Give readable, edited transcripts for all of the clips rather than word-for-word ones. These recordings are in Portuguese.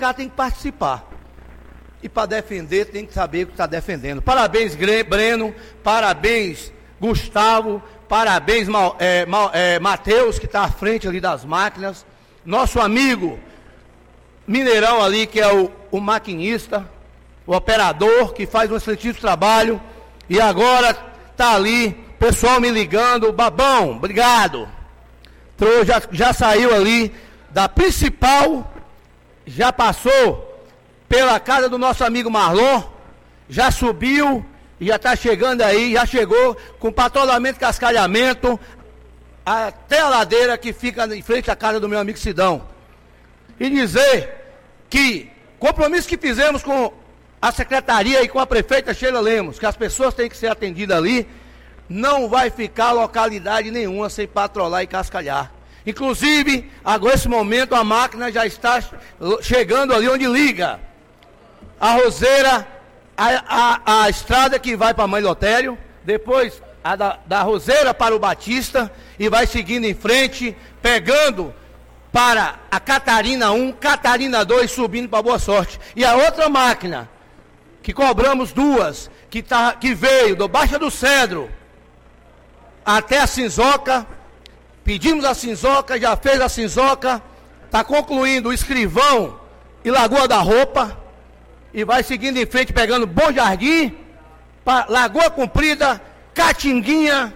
cara tem que participar. E para defender, tem que saber o que está defendendo. Parabéns, Breno. Parabéns, Gustavo. Parabéns, Matheus, que está à frente ali das máquinas. Nosso amigo Mineirão ali, que é o maquinista, o operador, que faz um excelentíssimo trabalho. E agora está ali, pessoal me ligando. Babão, obrigado. Já saiu ali da principal, já passou pela casa do nosso amigo Marlon, já subiu e já está chegando aí, já chegou com patrulhamento e cascalhamento até a ladeira que fica em frente à casa do meu amigo Sidão. E dizer que compromisso que fizemos com a secretaria e com a prefeita Sheila Lemos, que as pessoas têm que ser atendidas ali, não vai ficar localidade nenhuma sem patrolar e cascalhar. Inclusive, agora nesse momento a máquina já está chegando ali onde liga a Roseira, a estrada que vai para Mãe Lotério, depois a da Roseira para o Batista, e vai seguindo em frente, pegando para a Catarina 1, Catarina 2, subindo para Boa Sorte. E a outra máquina, que cobramos duas, que veio do Baixa do Cedro até a Cinzoca, pedimos a Cinzoca, já fez a Cinzoca, está concluindo o Escrivão e Lagoa da Roupa, e vai seguindo em frente, pegando Bom Jardim, Lagoa Comprida, Catinguinha,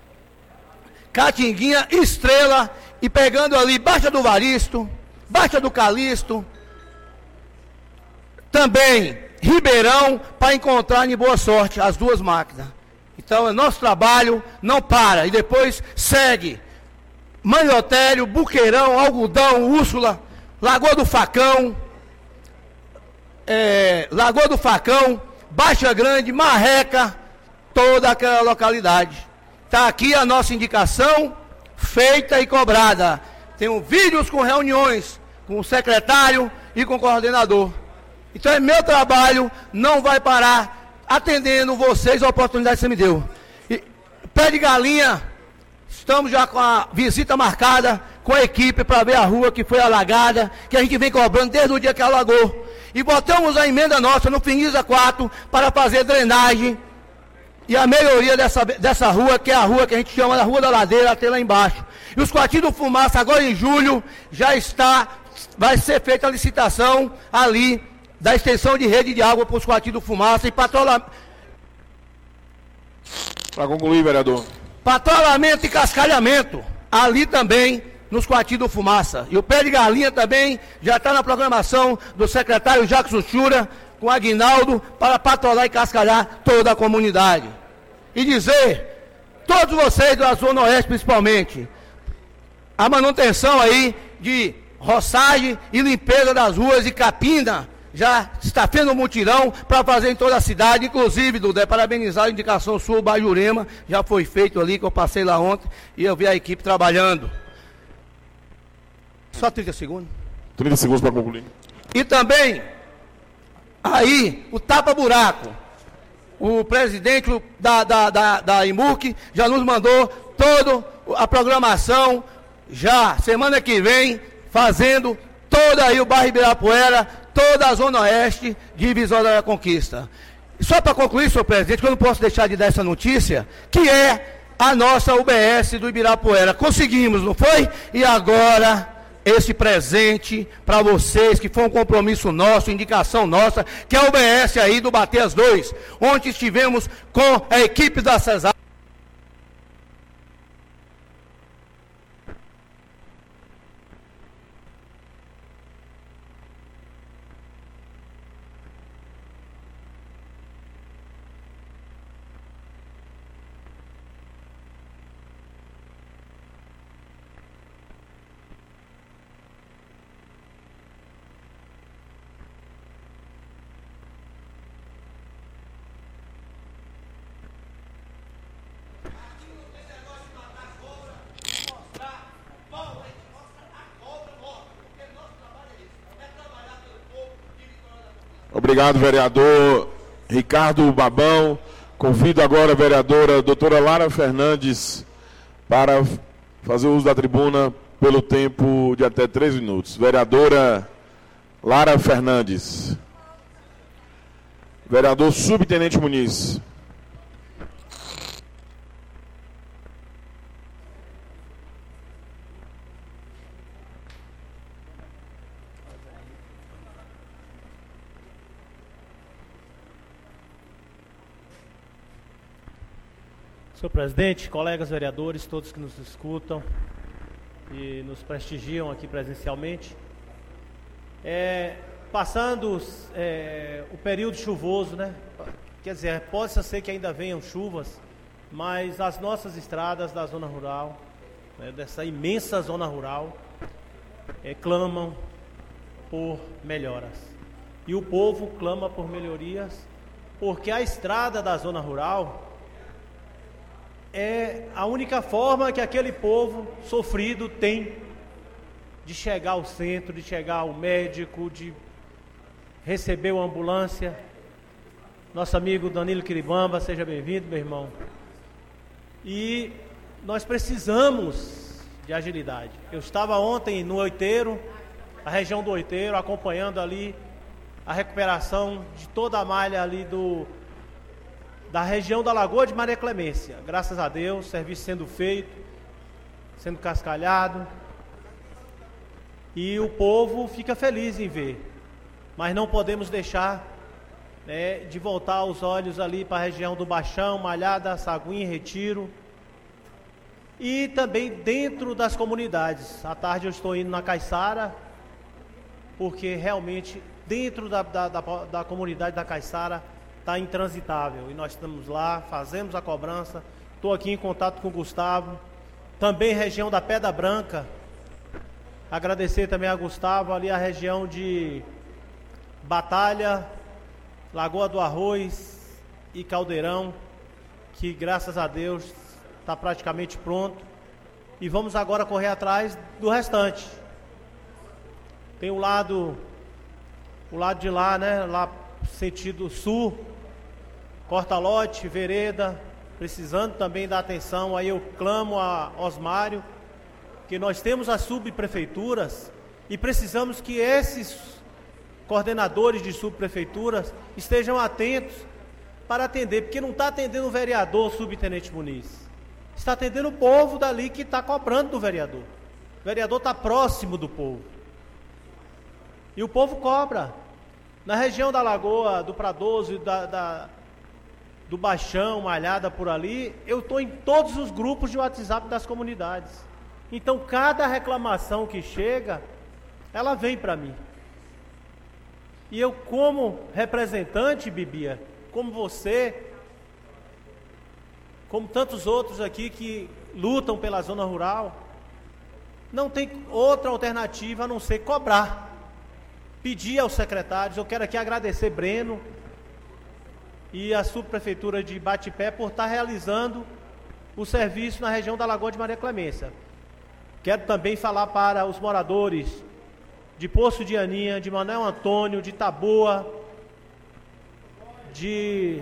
Estrela, e pegando ali Baixa do Varisto, Baixa do Calixto, também Ribeirão, para encontrar em Boa Sorte as duas máquinas. Então, o nosso trabalho não para, e depois segue Mãe Lotério, Buqueirão, Algodão, Úrsula, Lagoa do Facão, Baixa Grande, Marreca, toda aquela localidade. Está aqui a nossa indicação feita e cobrada. Tenho vídeos com reuniões com o secretário e com o coordenador. Então é meu trabalho, não vai parar, atendendo vocês a oportunidade que você me deu. E, pé de galinha, estamos já com a visita marcada com a equipe para ver a rua que foi alagada, que a gente vem cobrando desde o dia que alagou. E botamos a emenda nossa no Finisa 4 para fazer drenagem e a melhoria dessa rua, que é a rua que a gente chama da Rua da Ladeira, até lá embaixo. E os quartinhos do Fumaça, agora em julho, vai ser feita a licitação ali da extensão de rede de água para os quartinhos do Fumaça e patrulhamento. Para concluir, vereador. Patrulhamento e cascalhamento, ali também, nos quartinhos do Fumaça. E o pé de galinha também já está na programação do secretário Jacques Uchura, com Aguinaldo, para patrulhar e cascalhar toda a comunidade. E dizer, todos vocês da Zona Oeste principalmente, a manutenção aí de roçagem e limpeza das ruas e capina, já está tendo um mutirão para fazer em toda a cidade, inclusive, Dudé, parabenizar a indicação sua, o Bajurema, já foi feito ali, que eu passei lá ontem, e eu vi a equipe trabalhando. Só 30 segundos. 30 segundos para concluir. E também, aí, o tapa-buraco. O presidente da IMURC já nos mandou toda a programação, já semana que vem, fazendo toda aí o bairro Ibirapuera, toda a Zona Oeste de Vitória da Conquista. Só para concluir, senhor presidente, que eu não posso deixar de dar essa notícia, que é a nossa UBS do Ibirapuera. Conseguimos, não foi? E agora, esse presente para vocês, que foi um compromisso nosso, indicação nossa, que é a UBS aí do Bateias 2, onde estivemos com a equipe da CESAR. Obrigado, vereador Ricardo Babão. Convido agora a vereadora doutora Lara Fernandes para fazer uso da tribuna pelo tempo de até 3 minutos. Vereadora Lara Fernandes. Vereador Subtenente Muniz. Senhor presidente, colegas vereadores, todos que nos escutam e nos prestigiam aqui presencialmente, passando o período chuvoso, né? Quer dizer, pode ser que ainda venham chuvas, mas as nossas estradas da zona rural, né, dessa imensa zona rural, clamam por melhoras. E o povo clama por melhorias, porque a estrada da zona rural é a única forma que aquele povo sofrido tem de chegar ao centro, de chegar ao médico, de receber uma ambulância. Nosso amigo Danilo Quiribamba, seja bem-vindo, meu irmão. E nós precisamos de agilidade. Eu estava ontem no Oiteiro, a região do Oiteiro, acompanhando ali a recuperação de toda a malha ali da região da Lagoa de Maria Clemência. Graças a Deus, serviço sendo feito, sendo cascalhado, e o povo fica feliz em ver, mas não podemos deixar, né, de voltar os olhos ali para a região do Baixão, Malhada, Saguim, Retiro, e também dentro das comunidades. À tarde eu estou indo na Caiçara, porque realmente dentro da comunidade da Caiçara está intransitável, e nós estamos lá, fazemos a cobrança. Estou aqui em contato com o Gustavo, também região da Pedra Branca. Agradecer também a Gustavo, ali a região de Batalha, Lagoa do Arroz e Caldeirão, que graças a Deus está praticamente pronto, e vamos agora correr atrás do restante. Tem o lado de lá, né, lá sentido sul, Cortalote, Vereda, precisando também da atenção. Aí eu clamo a Osmário, que nós temos as subprefeituras e precisamos que esses coordenadores de subprefeituras estejam atentos para atender, porque não está atendendo o vereador, subtenente Muniz, está atendendo o povo dali que está cobrando do vereador. O vereador está próximo do povo e o povo cobra. Na região da Lagoa, do Pradoso, do Baixão, Malhada por ali, eu estou em todos os grupos de WhatsApp das comunidades. Então, cada reclamação que chega, ela vem para mim. E eu, como representante, Bibia, como você, como tantos outros aqui que lutam pela zona rural, não tem outra alternativa a não ser cobrar. Pedir aos secretários, eu quero aqui agradecer Breno e a subprefeitura de Batipé por estar realizando o serviço na região da Lagoa de Maria Clemência. Quero também falar para os moradores de Poço de Aninha, de Manuel Antônio, de Taboa, de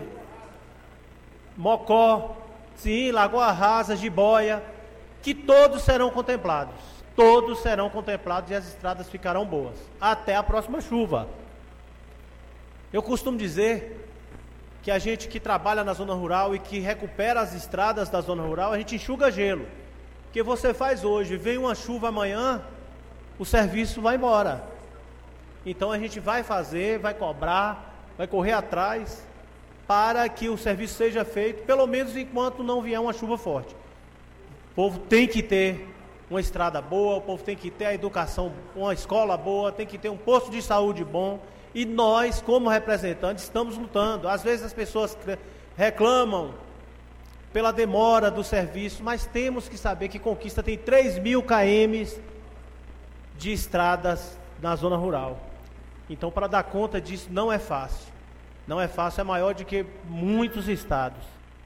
Mocó, sim, Lagoa Rasa, Jiboia, que todos serão contemplados. Todos serão contemplados e as estradas ficarão boas, até a próxima chuva. Eu costumo dizer que a gente que trabalha na zona rural e que recupera as estradas da zona rural, a gente enxuga gelo. Porque você faz hoje, vem uma chuva amanhã, o serviço vai embora. Então a gente vai fazer, vai cobrar, vai correr atrás para que o serviço seja feito, pelo menos enquanto não vier uma chuva forte. O povo tem que ter uma estrada boa, o povo tem que ter a educação, uma escola boa, tem que ter um posto de saúde bom, e nós, como representantes, estamos lutando. Às vezes as pessoas reclamam pela demora do serviço, mas temos que saber que Conquista tem 3.000 km de estradas na zona rural. Então, para dar conta disso, não é fácil. Não é fácil, é maior do que muitos estados.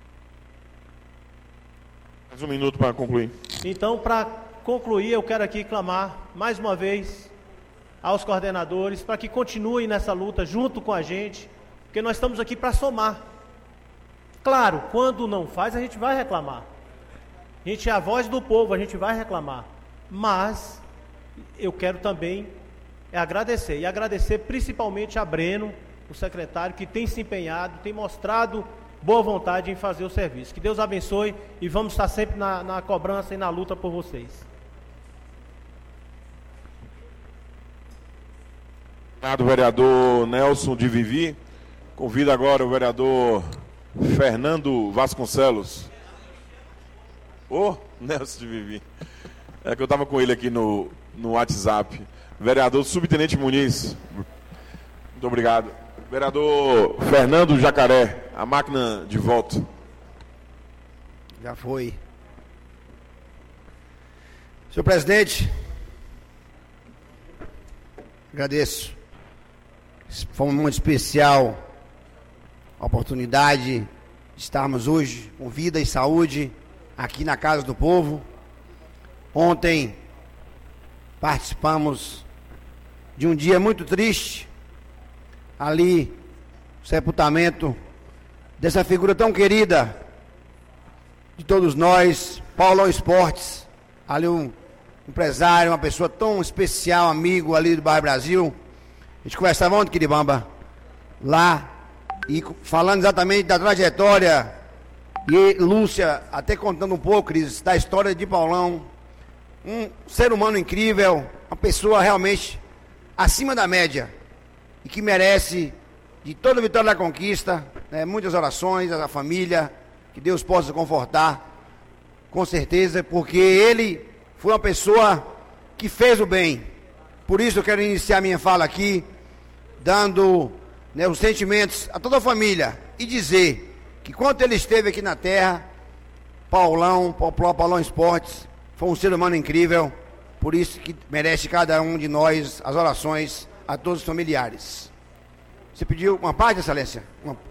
Mais um minuto para concluir. Então, para concluir, eu quero aqui clamar mais uma vez aos coordenadores para que continuem nessa luta junto com a gente, porque nós estamos aqui para somar. Claro, quando não faz, a gente vai reclamar. A gente é a voz do povo, a gente vai reclamar. Mas eu quero também é agradecer. E agradecer principalmente a Breno, o secretário, que tem se empenhado, tem mostrado boa vontade em fazer o serviço. Que Deus abençoe e vamos estar sempre na cobrança e na luta por vocês. Obrigado, vereador Nelson de Vivi. Convido agora o vereador Fernando Vasconcelos. Nelson de Vivi. É que eu estava com ele aqui no WhatsApp. Vereador Subtenente Muniz. Muito obrigado. Vereador Fernando Jacaré, a máquina de voto. Já foi. Senhor presidente, agradeço. Foi um momento especial, a oportunidade de estarmos hoje com vida e saúde aqui na Casa do Povo. Ontem participamos de um dia muito triste, ali, o sepultamento dessa figura tão querida de todos nós, Paulão Esportes, ali um empresário, uma pessoa tão especial, amigo ali do bairro Brasil. A gente conversava ontem, Quiribamba, lá, e falando exatamente da trajetória, e Lúcia até contando um pouco, Cris, da história de Paulão, um ser humano incrível, uma pessoa realmente acima da média, e que merece de toda a vitória da conquista, né, muitas orações à família, que Deus possa confortar, com certeza, porque ele foi uma pessoa que fez o bem. Por isso eu quero iniciar minha fala aqui, dando, né, os sentimentos a toda a família, e dizer que quando ele esteve aqui na terra, Paulão Esportes, foi um ser humano incrível, por isso que merece cada um de nós as orações a todos os familiares. Você pediu uma parte, Excelência?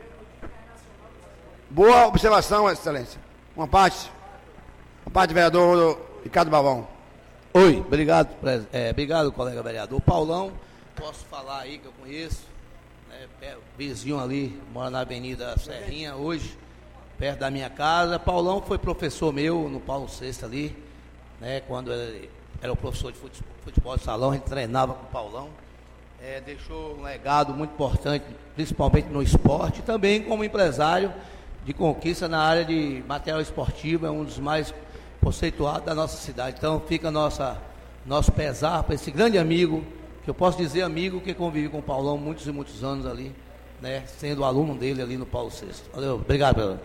Boa observação, Excelência. Uma parte, vereador Ricardo Babão. Oi, obrigado, obrigado, colega vereador. Paulão, posso falar aí que eu conheço, né, vizinho ali, mora na Avenida Serrinha hoje, perto da minha casa. Paulão foi professor meu no Paulo VI ali, né, quando ele era o professor de futebol de salão, a gente treinava com o Paulão. Deixou um legado muito importante, principalmente no esporte, e também como empresário de conquista na área de material esportivo, é um dos mais conceituados da nossa cidade. Então fica nosso pesar para esse grande amigo, que eu posso dizer amigo, que convive com o Paulão muitos e muitos anos ali, né, sendo aluno dele ali no Paulo VI. Valeu, obrigado, vereador.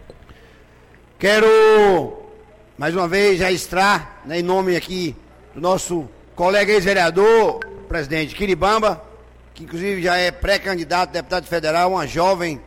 Quero mais uma vez registrar, né, em nome aqui do nosso colega ex-vereador, presidente Quiribamba, que inclusive já é pré-candidato a deputado federal, um jovem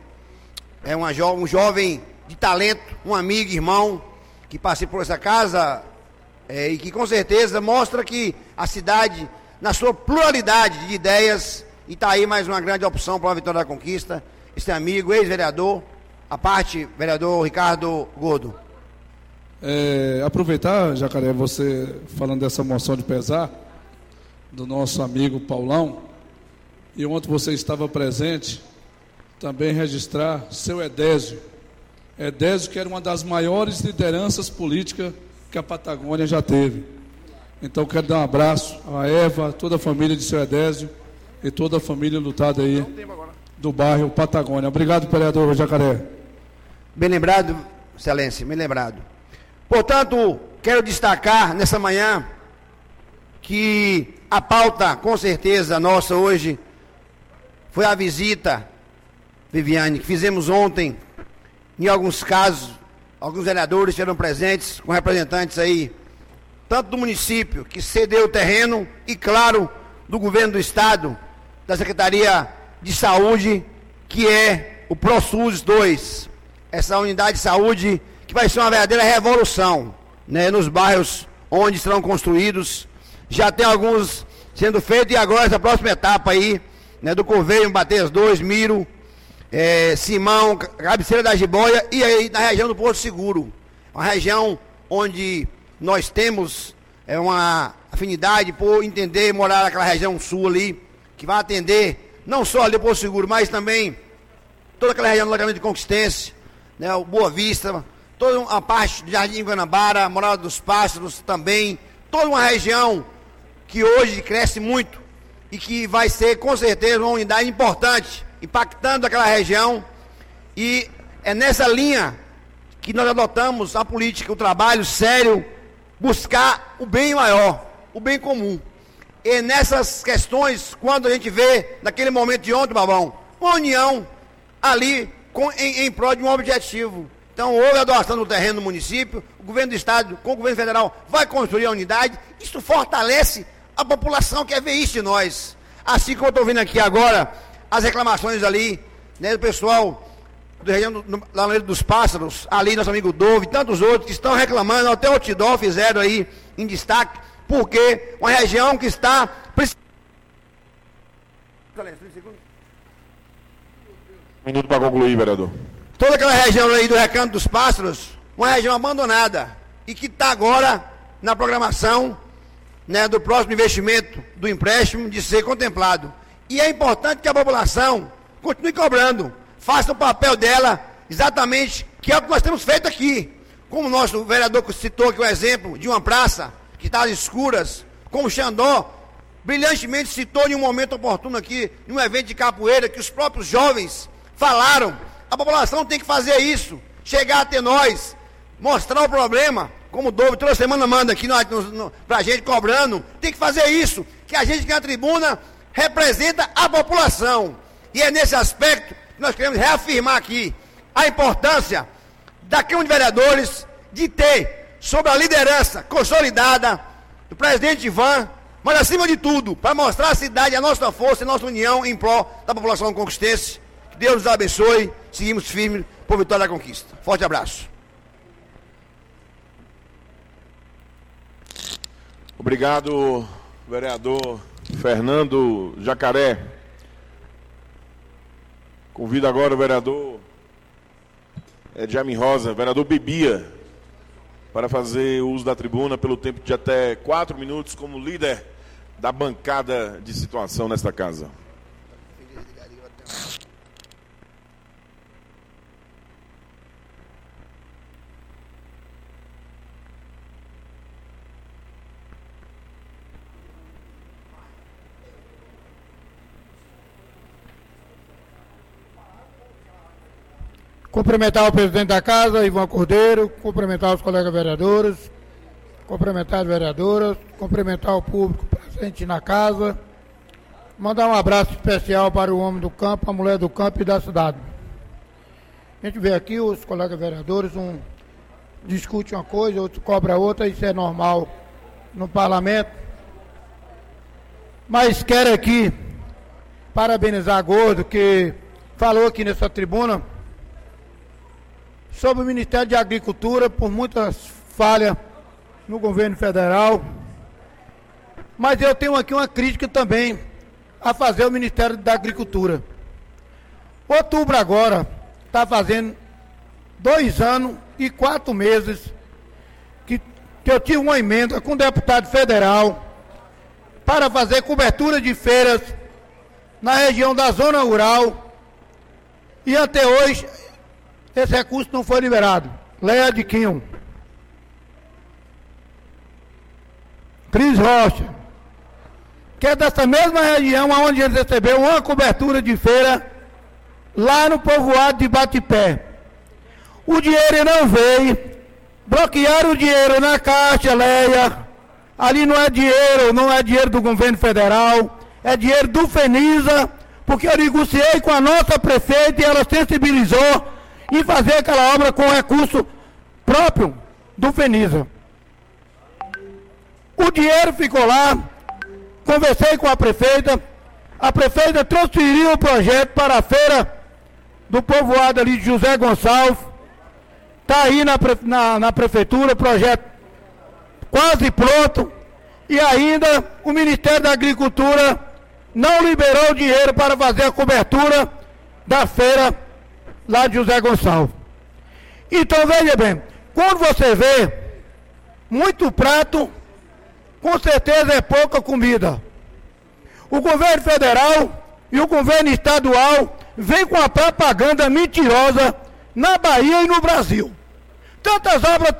de talento, um amigo, irmão, que passei por essa casa, e que com certeza mostra que a cidade, na sua pluralidade de ideias, e está aí mais uma grande opção para a vitória da conquista, esse amigo, ex-vereador, a parte, vereador Ricardo Gordo. Aproveitar, Jacaré, você falando dessa moção de pesar do nosso amigo Paulão, e ontem você estava presente, também registrar seu Edésio, que era uma das maiores lideranças políticas que a Patagônia já teve. Então quero dar um abraço a Eva, toda a família de seu Edésio e toda a família lutada aí do bairro Patagônia. Obrigado, vereador Jacaré. Bem lembrado, Excelência, bem lembrado. Portanto, quero destacar nessa manhã que a pauta, com certeza, nossa hoje foi a visita, Viviane, que fizemos ontem. Em alguns casos, alguns vereadores estiveram presentes com representantes aí, tanto do município, que cedeu o terreno, e claro, do governo do estado, da Secretaria de Saúde, que é o ProSUS 2, essa unidade de saúde que vai ser uma verdadeira revolução, né, nos bairros onde serão construídos. Já tem alguns sendo feitos, e agora essa próxima etapa aí, né, do Corveio, Bateias 2, Miro, Simão, Cabeceira da Jiboia, e aí na região do Porto Seguro, uma região onde nós temos uma afinidade por entender e morar naquela região sul ali, que vai atender não só ali o Porto Seguro, mas também toda aquela região do Lagamento de Conquistência, né, o Boa Vista, toda a parte do Jardim Guanabara, Morada dos Pássaros também, toda uma região que hoje cresce muito e que vai ser, com certeza, uma unidade importante, impactando aquela região. E é nessa linha que nós adotamos a política, o trabalho sério, buscar o bem maior, o bem comum. E nessas questões, quando a gente vê, naquele momento de ontem, Babão, uma união ali em prol de um objetivo. Então, houve a doação do terreno no município, o governo do estado, com o governo federal, vai construir a unidade. Isso fortalece a população, quer ver isso de nós. Assim como eu estou vendo aqui agora, as reclamações ali, né, do pessoal da região lá no dos Pássaros, ali nosso amigo Dove, e tantos outros que estão reclamando, até o Outdoor fizeram aí em destaque, porque uma região que está... Minuto para concluir, vereador. Toda aquela região aí do Recanto dos Pássaros, uma região abandonada, e que está agora na programação, né, do próximo investimento do empréstimo de ser contemplado. E é importante que a população continue cobrando, faça o papel dela exatamente, que é o que nós temos feito aqui. Como o nosso vereador citou aqui o exemplo de uma praça que está às escuras, como o Xandó brilhantemente citou em um momento oportuno aqui, em um evento de capoeira, que os próprios jovens falaram. A população tem que fazer isso, chegar até nós, mostrar o problema, como o Dove toda semana manda aqui para a gente cobrando. Tem que fazer isso, que a gente que na tribuna representa a população. E é nesse aspecto que nós queremos reafirmar aqui a importância da Câmara de Vereadores de ter, sob a liderança consolidada do presidente Ivan, mas acima de tudo, para mostrar à cidade a nossa força e a nossa união em prol da população conquistense. Que Deus nos abençoe, seguimos firmes por vitória da conquista. Forte abraço. Obrigado, vereador Fernando Jacaré. Convido agora o vereador Edjamin Rosa, vereador Bibia, para fazer uso da tribuna pelo tempo de até 4 minutos como líder da bancada de situação nesta casa. Cumprimentar o presidente da casa, Ivan Cordeiro, cumprimentar os colegas vereadores, cumprimentar as vereadoras, cumprimentar o público presente na casa, mandar um abraço especial para o homem do campo, a mulher do campo e da cidade. A gente vê aqui os colegas vereadores, um discute uma coisa, outro cobra outra, isso é normal no parlamento. Mas quero aqui parabenizar Gordo, que falou aqui nessa tribuna sobre o Ministério da Agricultura, por muitas falhas no governo federal. Mas eu tenho aqui uma crítica também a fazer ao Ministério da Agricultura. Outubro agora está fazendo 2 anos e 4 meses que eu tive uma emenda com o deputado federal para fazer cobertura de feiras na região da zona rural, e até hoje esse recurso não foi liberado. Leia de Quinho, Cris Rocha, que é dessa mesma região onde eles receberam uma cobertura de feira lá no povoado de Batipé. O dinheiro não veio, bloquearam o dinheiro na Caixa, Leia. Ali não é dinheiro do governo federal, é dinheiro do FENISA, porque eu negociei com a nossa prefeita e ela sensibilizou em fazer aquela obra com recurso próprio do FENISA. O dinheiro ficou lá, conversei com a prefeita transferiu o projeto para a feira do povoado ali de José Gonçalves, está aí na prefeitura, o projeto quase pronto, e ainda o Ministério da Agricultura não liberou o dinheiro para fazer a cobertura da feira lá de José Gonçalves. Então veja bem, quando você vê muito prato, com certeza é pouca comida. O governo federal e o governo estadual vem com a propaganda mentirosa na Bahia e no Brasil. Tantas obras,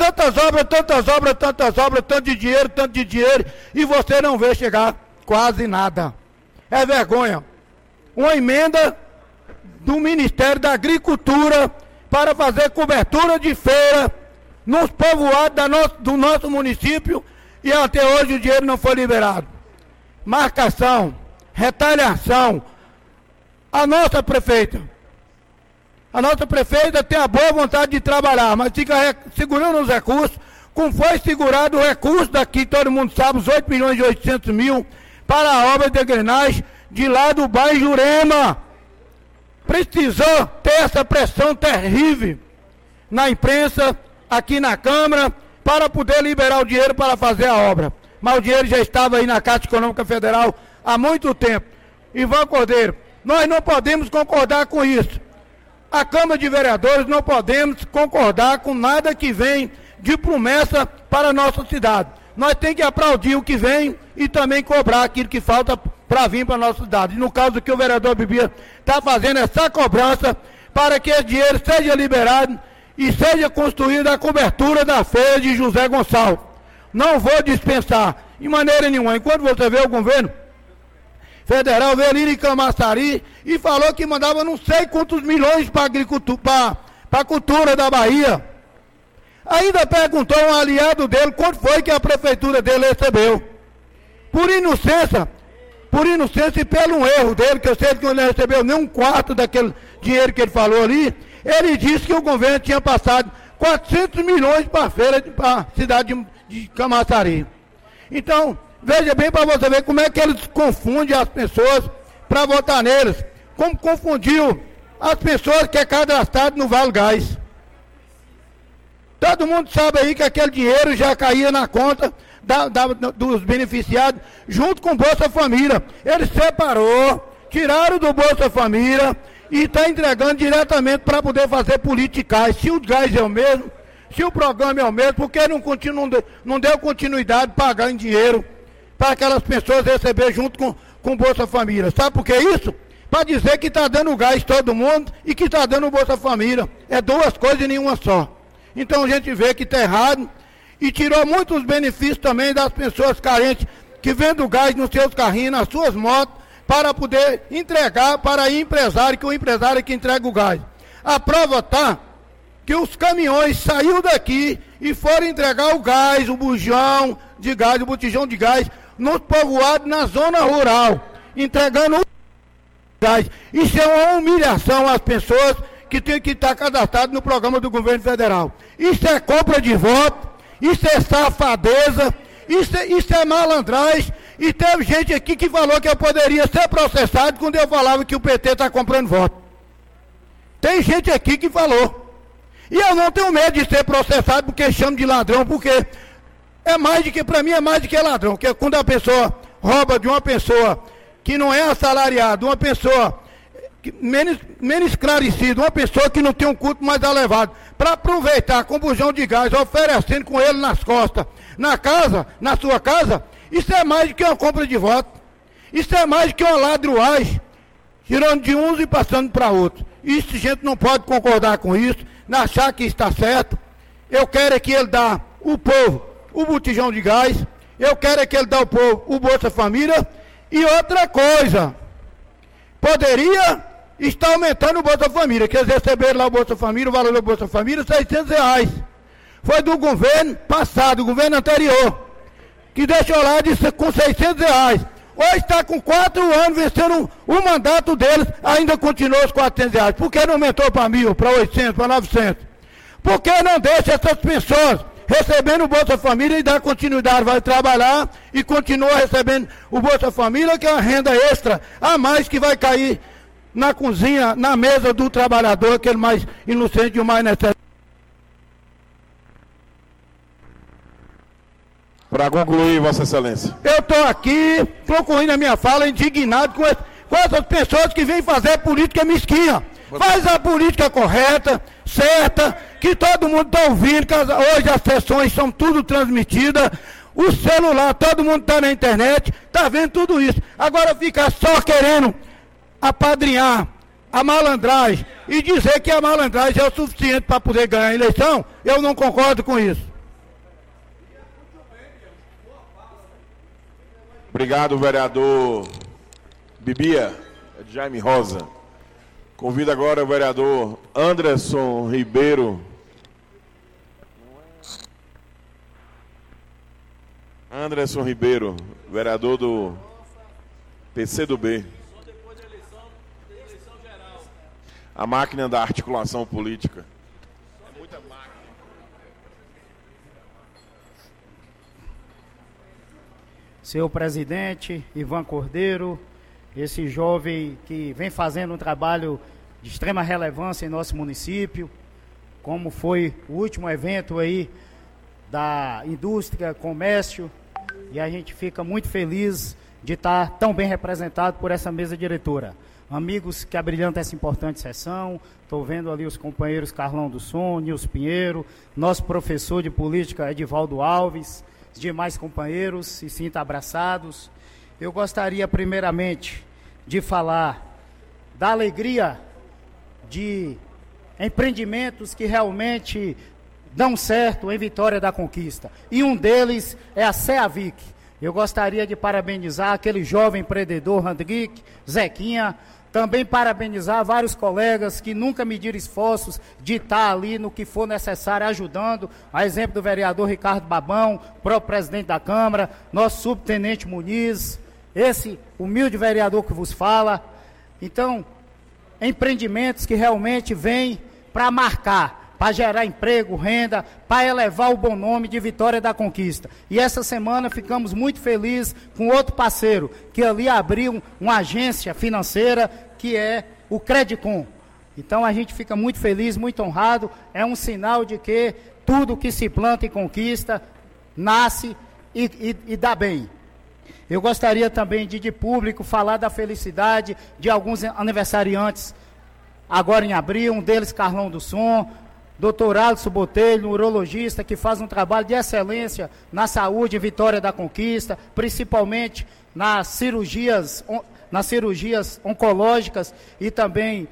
tanto de dinheiro, e você não vê chegar quase nada. é vergonha. Uma emenda do Ministério da Agricultura para fazer cobertura de feira nos povoados do nosso município e até hoje o dinheiro não foi liberado. Marcação, retaliação. A nossa prefeita tem a boa vontade de trabalhar, mas fica segurando os recursos, como foi segurado o recurso daqui, todo mundo sabe, os 8.800.000 para a obra de drenagem de lá do bairro Jurema. Precisou ter essa pressão terrível na imprensa, aqui na Câmara, para poder liberar o dinheiro para fazer a obra. Mas o dinheiro já estava aí na Caixa Econômica Federal há muito tempo. Ivan Cordeiro, nós não podemos concordar com isso. A Câmara de Vereadores não podemos concordar com nada que vem de promessa para a nossa cidade. Nós temos que aplaudir o que vem e também cobrar aquilo que falta para vir para a nossa cidade. E no caso que o vereador Bibia está fazendo essa cobrança para que esse dinheiro seja liberado e seja construída a cobertura da feira de José Gonçalves. Não vou dispensar, de maneira nenhuma. Enquanto você vê o governo federal, veio ali em Camaçari e falou que mandava não sei quantos milhões para a agricultura, para a cultura da Bahia. Ainda perguntou um aliado dele quanto foi que a prefeitura dele recebeu. Por inocência e pelo erro dele, que eu sei que ele não recebeu nem um quarto daquele dinheiro que ele falou ali, ele disse que o governo tinha passado 400 milhões para a feira, para a cidade de Camaçari. Então, veja bem para você ver como é que eles confundem as pessoas para votar neles. Como confundiu as pessoas que é cadastrado no Vale Gás. Todo mundo sabe aí que aquele dinheiro já caía na conta dos beneficiados, junto com o Bolsa Família. Ele separou, tiraram do Bolsa Família e está entregando diretamente para poder fazer politicais. Se o gás é o mesmo, se o programa é o mesmo, por que não deu continuidade pagando dinheiro para aquelas pessoas receber junto com o Bolsa Família? Sabe por que isso? Para dizer que está dando gás todo mundo e que está dando o Bolsa Família. É duas coisas e nenhuma só. Então a gente vê que está errado e tirou muitos benefícios também das pessoas carentes que vendem gás nos seus carrinhos, nas suas motos, para poder entregar para o empresário, que o empresário é que entrega o gás. A prova está que os caminhões saíram daqui e foram entregar o gás, o bujão de gás, o botijão de gás, nos povoados na zona rural, entregando o gás. Isso é uma humilhação às pessoas que tem que estar cadastrado no programa do governo federal. Isso é compra de voto, isso é safadeza, isso é malandragem, e teve gente aqui que falou que eu poderia ser processado quando eu falava que o PT está comprando voto. Tem gente aqui que falou. E eu não tenho medo de ser processado porque chamo de ladrão, porque é mais de que, para mim é mais do que ladrão, porque quando a pessoa rouba de uma pessoa que não é assalariada, uma pessoa menos esclarecido, uma pessoa que não tem um culto mais elevado, para aproveitar com bujão de gás, oferecendo com ele nas costas, na sua casa, isso é mais do que uma compra de voto, isso é mais do que uma ladruagem, tirando de uns e passando para outros. Isso a gente não pode concordar com isso, achar que está certo. Eu quero é que ele dá o povo o botijão de gás, eu quero é que ele dá ao povo o Bolsa Família, e outra coisa, poderia está aumentando o Bolsa Família, que eles receberam lá o Bolsa Família, o valor do Bolsa Família, R$600. Foi do governo passado, o governo anterior, que deixou lá com R$600. Hoje está com 4 anos vencendo o mandato deles, ainda continua os R$400. Por que não aumentou para 1.000, para 800, para 900? Por que não deixa essas pessoas recebendo o Bolsa Família e dar continuidade? Vai trabalhar e continua recebendo o Bolsa Família, que é uma renda extra a mais que vai cair na cozinha, na mesa do trabalhador, aquele mais inocente e o mais necessário. Para concluir, Vossa Excelência. Eu estou aqui, concluindo a minha fala, indignado com essas pessoas que vêm fazer política mesquinha. Faz a política correta, certa, que todo mundo está ouvindo, que hoje as sessões são tudo transmitidas, o celular, todo mundo está na internet, está vendo tudo isso. Agora ficar só querendo apadrinhar a malandragem e dizer que a malandragem é o suficiente para poder ganhar a eleição, eu não concordo com isso. Obrigado, vereador Bibia, é de Jaime Rosa. Convido agora o vereador Anderson Ribeiro. Anderson Ribeiro, vereador do PCdoB. A máquina da articulação política. É muita máquina. Senhor presidente, Ivan Cordeiro, esse jovem que vem fazendo um trabalho de extrema relevância em nosso município, como foi o último evento aí da indústria, comércio, e a gente fica muito feliz de estar tão bem representado por essa mesa diretora. Amigos que abrilhantam essa importante sessão, estou vendo ali os companheiros Carlão do Som, Nilson Pinheiro, nosso professor de política Edivaldo Alves, os demais companheiros, se sintam abraçados. Eu gostaria primeiramente de falar da alegria de empreendimentos que realmente dão certo em Vitória da Conquista. E um deles é a CEAVIC. Eu gostaria de parabenizar aquele jovem empreendedor, Randrick, Zequinha, também parabenizar vários colegas que nunca mediram esforços de estar ali no que for necessário, ajudando, a exemplo do vereador Ricardo Babão, próprio presidente da Câmara, nosso subtenente Muniz, esse humilde vereador que vos fala. Então, empreendimentos que realmente vêm para marcar, para gerar emprego, renda, para elevar o bom nome de Vitória da Conquista. E essa semana ficamos muito felizes com outro parceiro, que ali abriu uma agência financeira, que é o Credicom. Então a gente fica muito feliz, muito honrado, é um sinal de que tudo que se planta e conquista, nasce e dá bem. Eu gostaria também de público falar da felicidade de alguns aniversariantes, agora em abril, um deles Carlão do Som, Dr. Alisson Botelho, urologista, que faz um trabalho de excelência na saúde em Vitória da Conquista, principalmente nas cirurgias oncológicas e também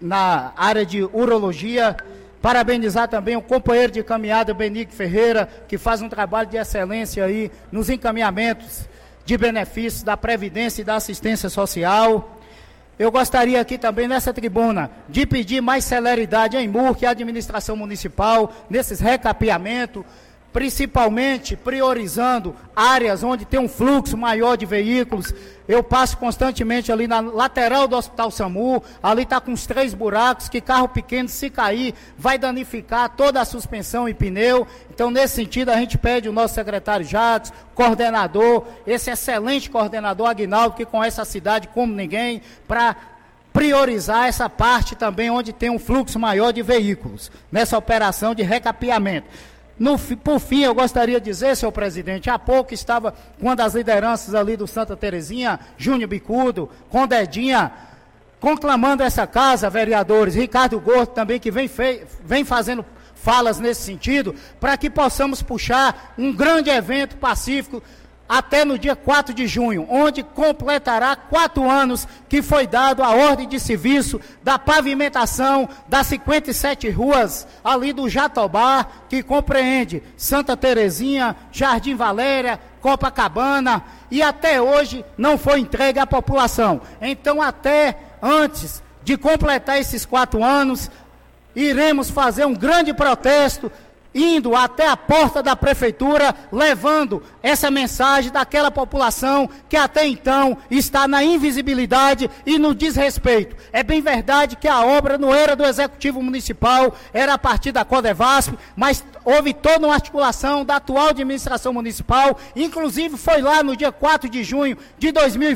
na área de urologia. Parabenizar também o companheiro de caminhada, Benigno Ferreira, que faz um trabalho de excelência aí nos encaminhamentos de benefícios da Previdência e da Assistência Social. Eu gostaria aqui também, nessa tribuna, de pedir mais celeridade à IMURC, à administração municipal, nesses recapeamentos, principalmente priorizando áreas onde tem um fluxo maior de veículos. Eu passo constantemente ali na lateral do Hospital SAMU, ali está com os 3 buracos, que carro pequeno, se cair, vai danificar toda a suspensão e pneu. Então, nesse sentido, a gente pede o nosso secretário Jacques, coordenador, esse excelente coordenador Aguinaldo, que conhece a cidade como ninguém, para priorizar essa parte também onde tem um fluxo maior de veículos, nessa operação de recapeamento. Por fim, eu gostaria de dizer, senhor presidente, há pouco estava uma das lideranças ali do Santa Terezinha, Júnior Bicudo, com Dedinha, conclamando essa casa, vereadores, Ricardo Gordo também, que vem fazendo falas nesse sentido, para que possamos puxar um grande evento pacífico até no dia 4 de junho, onde completará 4 anos que foi dado a ordem de serviço da pavimentação das 57 ruas ali do Jatobá, que compreende Santa Terezinha, Jardim Valéria, Copacabana, e até hoje não foi entregue à população. Então, até antes de completar esses 4 anos, iremos fazer um grande protesto, indo até a porta da prefeitura, levando essa mensagem daquela população que até então está na invisibilidade e no desrespeito. É bem verdade que a obra não era do Executivo Municipal, era a partir da Codevasp, mas houve toda uma articulação da atual administração municipal, inclusive foi lá no dia 4 de junho de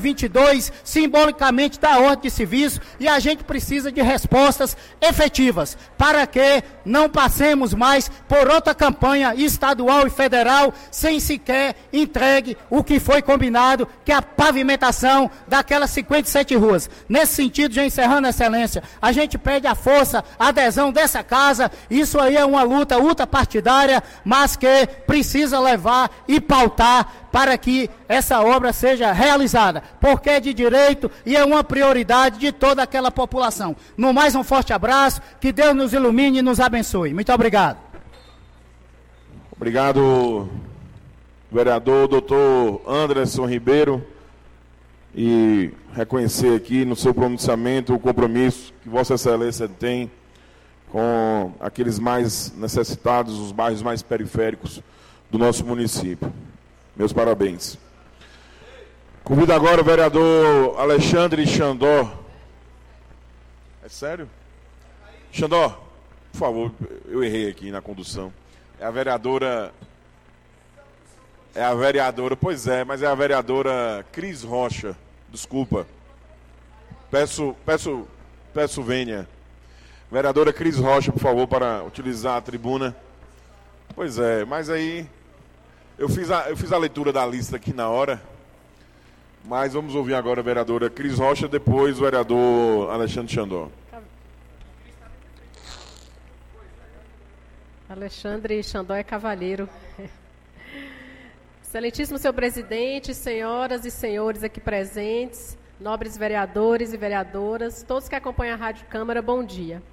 2022, simbolicamente da ordem de serviço, e a gente precisa de respostas efetivas, para que não passemos mais por outra campanha estadual e federal, sem sequer entregue o que foi combinado, que é a pavimentação daquelas 57 ruas. Nesse sentido, já encerrando, excelência, a gente pede a força, a adesão dessa casa. Isso aí é uma luta partidária, mas que precisa levar e pautar para que essa obra seja realizada, porque é de direito e é uma prioridade de toda aquela população. No mais, um forte abraço, que Deus nos ilumine e nos abençoe. Muito obrigado. Obrigado, vereador doutor Anderson Ribeiro. e reconhecer aqui no seu pronunciamento o compromisso que Vossa Excelência tem com aqueles mais necessitados, os bairros mais periféricos do nosso município. Meus parabéns. Convido agora o vereador Alexandre Xandó. É sério? Xandó, por favor, eu errei aqui na condução. É a vereadora, pois é, mas é a vereadora Cris Rocha. Desculpa. Peço vênia. Vereadora Cris Rocha, por favor, para utilizar a tribuna. Pois é, mas aí eu fiz a leitura da lista aqui na hora. Mas vamos ouvir agora a vereadora Cris Rocha, depois o vereador Alexandre Xandó. Alexandre Xandó é cavalheiro. Excelentíssimo senhor presidente, senhoras e senhores aqui presentes, nobres vereadores e vereadoras, todos que acompanham a Rádio Câmara, bom dia.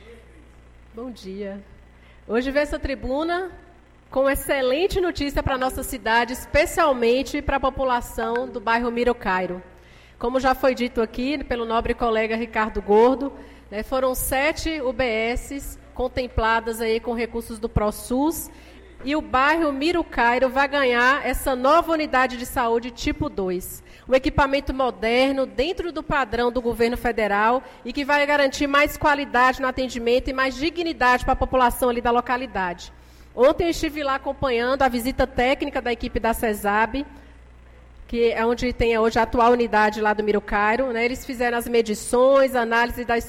Bom dia. Hoje veio essa tribuna com excelente notícia para a nossa cidade, especialmente para a população do bairro Miro Cairo. Como já foi dito aqui pelo nobre colega Ricardo Gordo, né, foram 7 UBSs contempladas aí com recursos do ProSUS, e o bairro Miro Cairo vai ganhar essa nova unidade de saúde tipo 2. Um equipamento moderno dentro do padrão do governo federal e que vai garantir mais qualidade no atendimento e mais dignidade para a população ali da localidade. Ontem eu estive lá acompanhando a visita técnica da equipe da CESAB, que é onde tem hoje a atual unidade lá do Miro Cairo, né? Eles fizeram as medições, análise da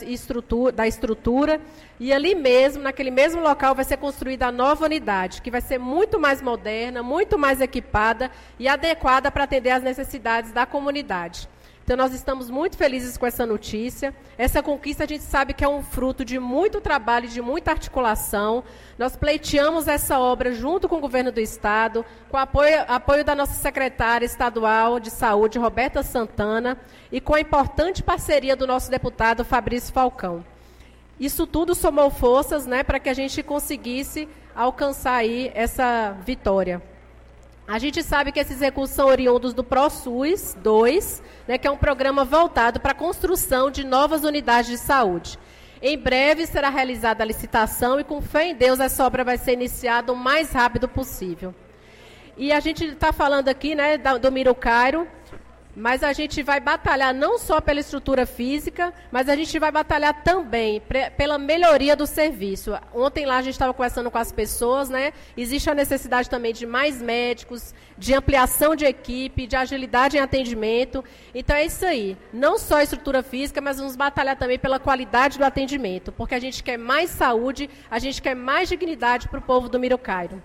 estrutura, e ali mesmo, naquele mesmo local, vai ser construída a nova unidade, que vai ser muito mais moderna, muito mais equipada e adequada para atender às necessidades da comunidade. Então, nós estamos muito felizes com essa notícia. Essa conquista a gente sabe que é um fruto de muito trabalho e de muita articulação. Nós pleiteamos essa obra junto com o governo do Estado, com o apoio da nossa secretária estadual de saúde, Roberta Santana, e com a importante parceria do nosso deputado Fabrício Falcão. Isso tudo somou forças, né, para que a gente conseguisse alcançar aí essa vitória. A gente sabe que esses recursos são oriundos do ProSUS 2, né, que é um programa voltado para a construção de novas unidades de saúde. Em breve será realizada a licitação e, com fé em Deus, essa obra vai ser iniciada o mais rápido possível. E a gente está falando aqui, né, do Miro Cairo, mas a gente vai batalhar não só pela estrutura física, mas a gente vai batalhar também pela melhoria do serviço. Ontem lá a gente estava conversando com as pessoas, né? Existe a necessidade também de mais médicos, de ampliação de equipe, de agilidade em atendimento. Então é isso aí. Não só a estrutura física, mas vamos batalhar também pela qualidade do atendimento, porque a gente quer mais saúde, a gente quer mais dignidade para o povo do Miro Cairo.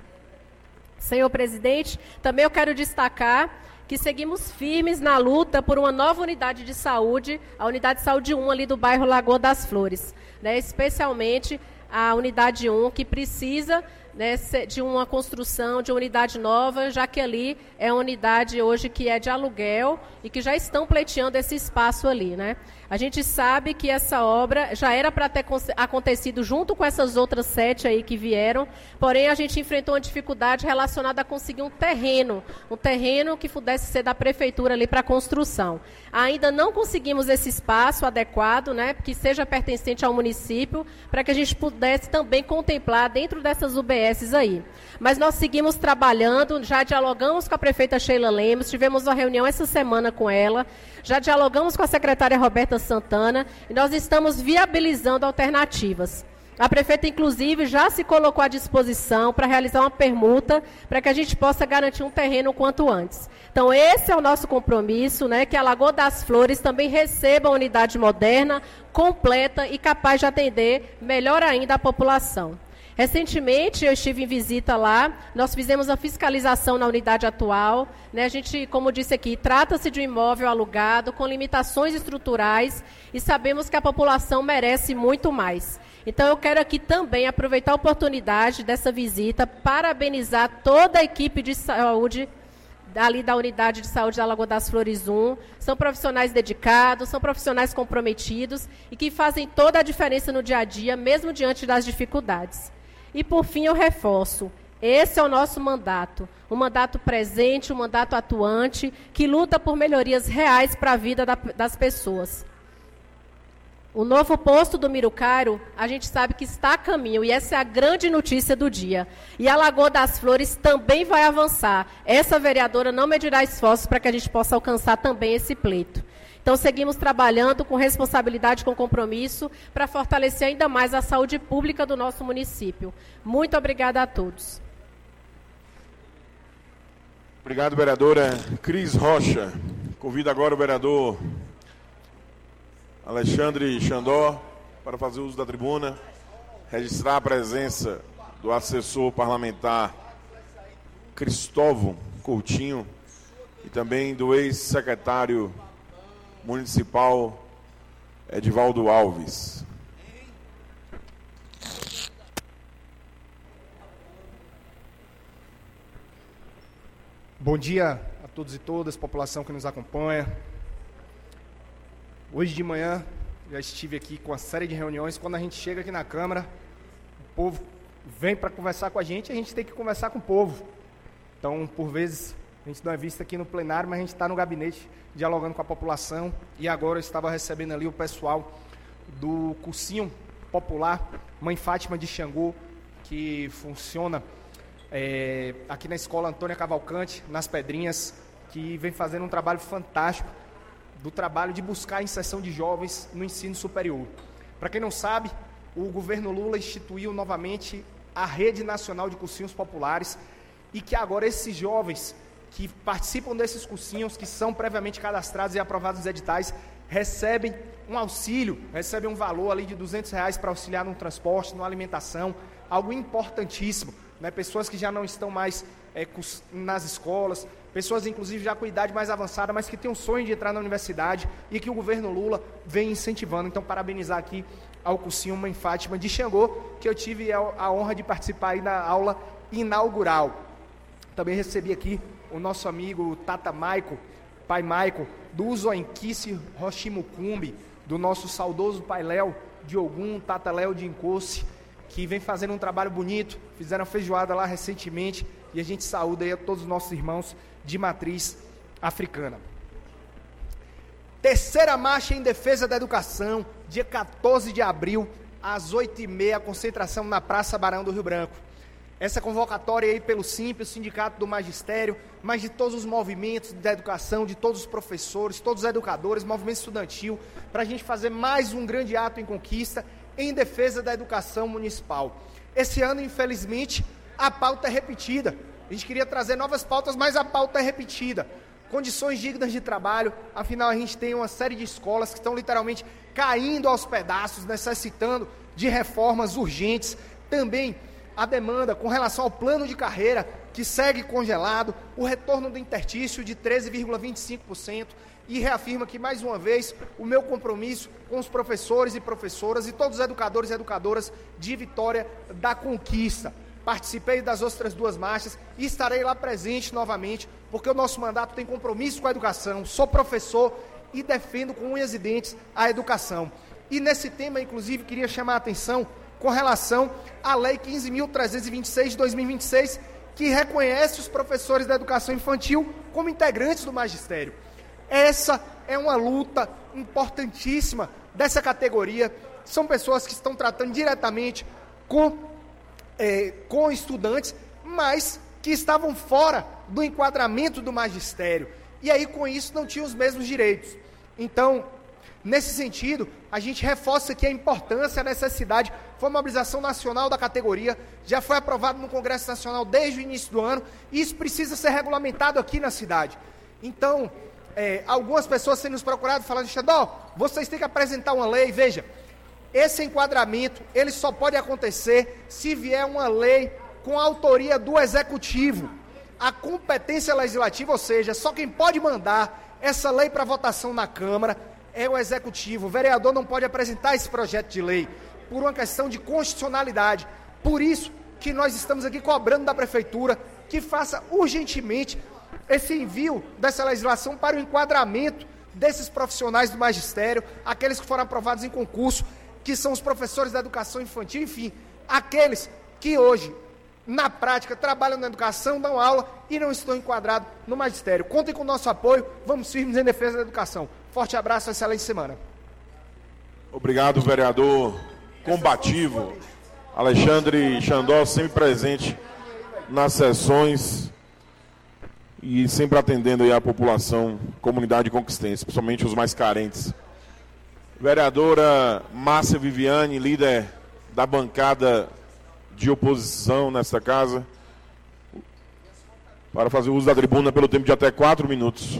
Senhor presidente, também eu quero destacar que seguimos firmes na luta por uma nova unidade de saúde, a unidade de saúde 1 ali do bairro Lagoa das Flores, né, especialmente a unidade 1, que precisa, né, de uma construção, de uma unidade nova, já que ali é uma unidade hoje que é de aluguel e que já estão pleiteando esse espaço ali, né? A gente sabe que essa obra já era para ter acontecido junto com essas outras 7 aí que vieram, porém a gente enfrentou uma dificuldade relacionada a conseguir um terreno que pudesse ser da prefeitura ali para a construção. Ainda não conseguimos esse espaço adequado, né, que seja pertencente ao município, para que a gente pudesse também contemplar dentro dessas UBSs aí. Mas nós seguimos trabalhando, já dialogamos com a prefeita Sheila Lemos, tivemos uma reunião essa semana com ela, já dialogamos com a secretária Roberta Santana e nós estamos viabilizando alternativas. A prefeita, inclusive, já se colocou à disposição para realizar uma permuta para que a gente possa garantir um terreno o quanto antes. Então, esse é o nosso compromisso, né, que a Lagoa das Flores também receba uma unidade moderna, completa e capaz de atender melhor ainda a população. Recentemente, eu estive em visita lá, nós fizemos a fiscalização na unidade atual, né? A gente, como disse aqui, trata-se de um imóvel alugado, com limitações estruturais, e sabemos que a população merece muito mais. Então, eu quero aqui também aproveitar a oportunidade dessa visita, parabenizar toda a equipe de saúde ali da unidade de saúde da Lagoa das Flores 1, são profissionais dedicados, são profissionais comprometidos e que fazem toda a diferença no dia a dia, mesmo diante das dificuldades. E, por fim, eu reforço, esse é o nosso mandato. um mandato presente, um mandato atuante, que luta por melhorias reais para a vida das pessoas. O novo posto do Mirucairo, a gente sabe que está a caminho, e essa é a grande notícia do dia. E a Lagoa das Flores também vai avançar. Essa vereadora não medirá esforços para que a gente possa alcançar também esse pleito. Então, seguimos trabalhando com responsabilidade, com compromisso, para fortalecer ainda mais a saúde pública do nosso município. Muito obrigada a todos. Obrigado, vereadora Cris Rocha. Convido agora o vereador Alexandre Xandó para fazer uso da tribuna, registrar a presença do assessor parlamentar Cristóvão Coutinho e também do ex-secretário municipal Edivaldo Alves. Bom dia a todos e todas, população que nos acompanha. Hoje de manhã já estive aqui com uma série de reuniões. Quando a gente chega aqui na Câmara, o povo vem para conversar com a gente tem que conversar com o povo. Então, por vezes, a gente dá uma vista aqui no plenário, mas a gente está no gabinete dialogando com a população. E agora eu estava recebendo ali o pessoal do cursinho popular Mãe Fátima de Xangô, que funciona aqui na Escola Antônia Cavalcante, nas Pedrinhas, que vem fazendo um trabalho fantástico do trabalho de buscar a inserção de jovens no ensino superior. Para quem não sabe, o governo Lula instituiu novamente a Rede Nacional de Cursinhos Populares e que agora esses jovens que participam desses cursinhos, que são previamente cadastrados e aprovados nos editais, recebem um auxílio, recebem um valor ali de R$200 para auxiliar no transporte, na alimentação, algo importantíssimo, né? Pessoas que já não estão mais nas escolas, pessoas inclusive já com idade mais avançada, mas que têm um sonho de entrar na universidade e que o governo Lula vem incentivando. Então, parabenizar aqui ao cursinho Mãe Fátima de Xangô, que eu tive a honra de participar aí na aula inaugural. Também recebi aqui o nosso amigo Tata Maico, pai Maico, do Uzoenquice Rochimucumbi, do nosso saudoso pai Léo de Ogum, Tata Léo de Incoce, que vem fazendo um trabalho bonito, fizeram feijoada lá recentemente, e a gente saúda aí a todos os nossos irmãos de matriz africana. Terceira marcha em defesa da educação, dia 14 de abril, às 8h30, concentração na Praça Barão do Rio Branco. Essa convocatória aí pelo SIMP, o Sindicato do Magistério, mas de todos os movimentos da educação, de todos os professores, todos os educadores, movimento estudantil, para a gente fazer mais um grande ato em conquista em defesa da educação municipal. Esse ano, infelizmente, a pauta é repetida. A gente queria trazer novas pautas, mas a pauta é repetida. Condições dignas de trabalho, afinal a gente tem uma série de escolas que estão literalmente caindo aos pedaços, necessitando de reformas urgentes. Também a demanda com relação ao plano de carreira, que segue congelado, o retorno do intertício de 13,25%, e reafirma que, mais uma vez, o meu compromisso com os professores e professoras e todos os educadores e educadoras de Vitória da Conquista. Participei das outras duas marchas e estarei lá presente novamente, porque o nosso mandato tem compromisso com a educação. Sou professor e defendo com unhas e dentes a educação. E nesse tema, inclusive, queria chamar a atenção com relação à Lei 15.326 de 2026, que reconhece os professores da educação infantil como integrantes do magistério. Essa é uma luta importantíssima dessa categoria. São pessoas que estão tratando diretamente com estudantes, mas que estavam fora do enquadramento do magistério. E aí, com isso, não tinham os mesmos direitos. Então, nesse sentido, a gente reforça aqui a importância, a necessidade. Foi uma mobilização nacional da categoria, já foi aprovado no Congresso Nacional desde o início do ano, e isso precisa ser regulamentado aqui na cidade. Então, algumas pessoas têm nos procurado falando: Xandó, vocês têm que apresentar uma lei. Veja, esse enquadramento, ele só pode acontecer se vier uma lei com a autoria do Executivo. A competência legislativa, ou seja, só quem pode mandar essa lei para votação na Câmara é o Executivo. O vereador não pode apresentar esse projeto de lei por uma questão de constitucionalidade. Por isso que nós estamos aqui cobrando da Prefeitura que faça urgentemente esse envio dessa legislação para o enquadramento desses profissionais do magistério, aqueles que foram aprovados em concurso, que são os professores da educação infantil, enfim, aqueles que hoje na prática, trabalham na educação, dão aula e não estão enquadrados no magistério. Contem com o nosso apoio, vamos firmes em defesa da educação. Forte abraço, excelente semana. Obrigado, vereador combativo Alexandre Xandó, sempre presente nas sessões e sempre atendendo aí a população, comunidade conquistense, principalmente os mais carentes. Vereadora Márcia Viviane, líder da bancada de oposição nesta casa, para fazer uso da tribuna pelo tempo de até 4 minutos.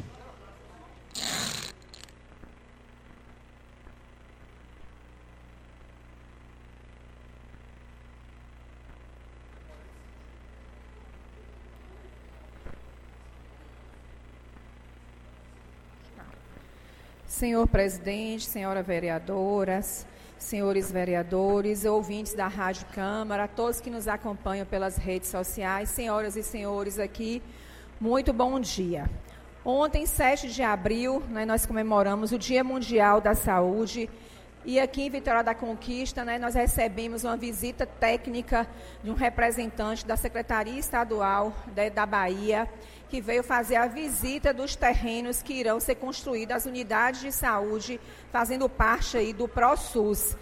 Senhor presidente, senhora vereadoras, senhores vereadores, ouvintes da Rádio Câmara, todos que nos acompanham pelas redes sociais, senhoras e senhores aqui, muito bom dia. Ontem, 7 de abril, nós comemoramos o Dia Mundial da Saúde e aqui em Vitória da Conquista, nós recebemos uma visita técnica de um representante da Secretaria Estadual da Bahia, que veio fazer a visita dos terrenos que irão ser construídos, as unidades de saúde, fazendo parte aí do ProSUS.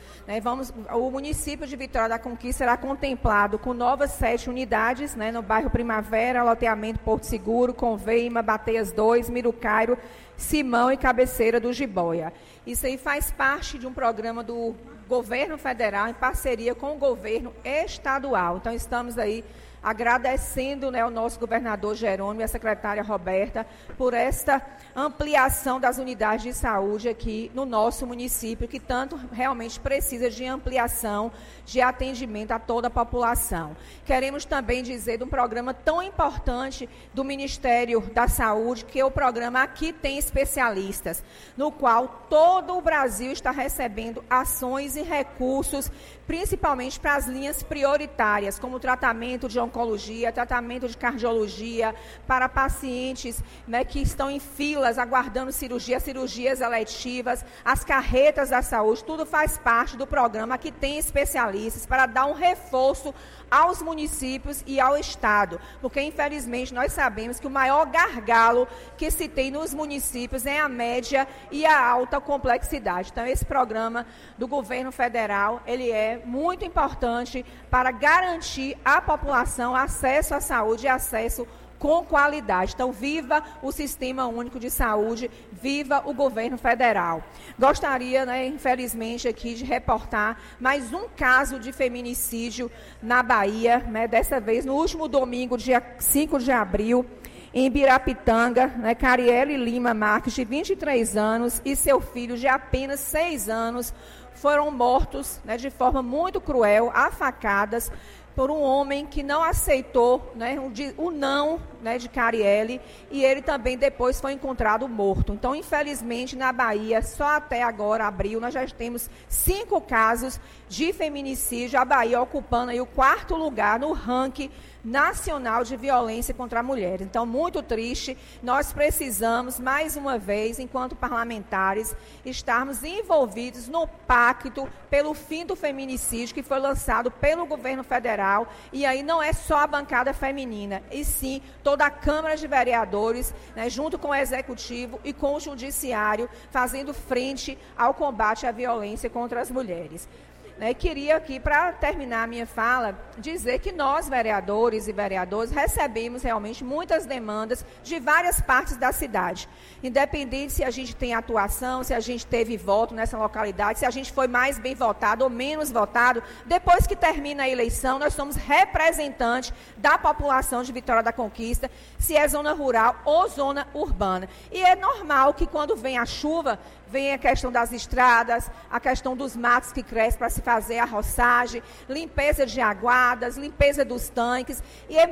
O município de Vitória da Conquista será contemplado com novas 7 unidades, no bairro Primavera, loteamento Porto Seguro, Conveima, Bateias 2, Mirucairo, Simão e Cabeceira do Jiboia. Isso aí faz parte de um programa do governo federal em parceria com o governo estadual. Então, estamos aí agradecendo o nosso governador Jerônimo e a secretária Roberta por esta ampliação das unidades de saúde aqui no nosso município, que tanto realmente precisa de ampliação de atendimento a toda a população. Queremos também dizer de um programa tão importante do Ministério da Saúde, que é o programa Aqui Tem Especialistas, no qual todo o Brasil está recebendo ações e recursos, principalmente para as linhas prioritárias, como o tratamento de oncologia, tratamento de cardiologia, para pacientes que estão em filas aguardando cirurgias eletivas, as carretas da saúde, tudo faz parte do programa Aqui Tem Especialistas, para dar um reforço aos municípios e ao Estado, porque infelizmente nós sabemos que o maior gargalo que se tem nos municípios é a média e a alta complexidade. Então, esse programa do governo federal, ele é muito importante para garantir à população acesso à saúde e acesso com qualidade. Então, viva o Sistema Único de Saúde, viva o governo federal. Gostaria, infelizmente, aqui de reportar mais um caso de feminicídio na Bahia, dessa vez no último domingo, dia 5 de abril, em Birapitanga, Cariele Lima Marques, de 23 anos, e seu filho, de apenas 6 anos, foram mortos de forma muito cruel, a facadas, por um homem que não aceitou o não de Cariele, e ele também depois foi encontrado morto. Então, infelizmente, na Bahia, só até agora, abril, nós já temos 5 casos de feminicídio, a Bahia ocupando aí o 4º lugar no ranking nacional de violência contra a mulher. Então, muito triste, nós precisamos, mais uma vez, enquanto parlamentares, estarmos envolvidos no pacto pelo fim do feminicídio, que foi lançado pelo governo federal, e aí não é só a bancada feminina, e sim toda a Câmara de Vereadores, junto com o Executivo e com o Judiciário, fazendo frente ao combate à violência contra as mulheres. Queria aqui, para terminar a minha fala, dizer que nós, vereadores e vereadoras, recebemos realmente muitas demandas de várias partes da cidade. Independente se a gente tem atuação, se a gente teve voto nessa localidade, se a gente foi mais bem votado ou menos votado, depois que termina a eleição, nós somos representantes da população de Vitória da Conquista, se é zona rural ou zona urbana. E é normal que quando vem a chuva, vem a questão das estradas, a questão dos matos que crescem para se fazer a roçagem, limpeza de aguadas, limpeza dos tanques,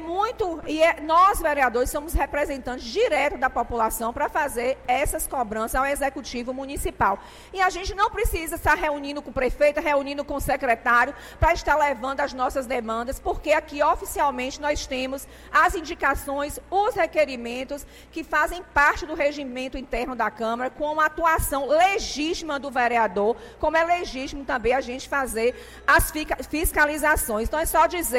nós, vereadores, somos representantes diretos da população para fazer essas cobranças ao Executivo Municipal. E a gente não precisa estar reunindo com o prefeito, reunindo com o secretário, para estar levando as nossas demandas, porque aqui oficialmente nós temos as indicações, os requerimentos que fazem parte do regimento interno da Câmara, com a atuação legítima do vereador, como é legítimo também a gente fazer as fiscalizações. Então, é só dizer